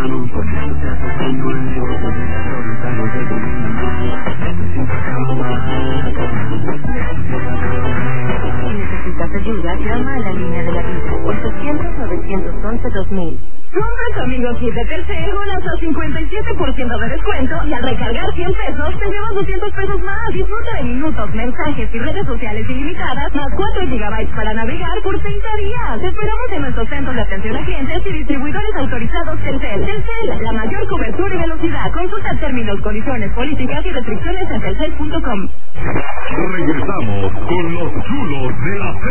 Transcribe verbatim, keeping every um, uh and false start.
mano, porque tú te haces tan nuevo, con el error y tal, de tu siempre Si necesitas ayuda, llama a la línea de la vida, ochocientos, novecientos once, dos mil. Compra tu amigo kit de Telcel con hasta cincuenta y siete por ciento de descuento y al recargar cien pesos te llevas doscientos pesos más. Disfruta de minutos, mensajes y redes sociales ilimitadas más cuatro gigabytes para navegar por treinta días. Te esperamos en nuestros centros de atención a clientes y distribuidores autorizados Telcel. Telcel, la mayor cobertura y velocidad. Consulta términos, condiciones, políticas y restricciones en telcel punto com. Regresamos con los chulos de la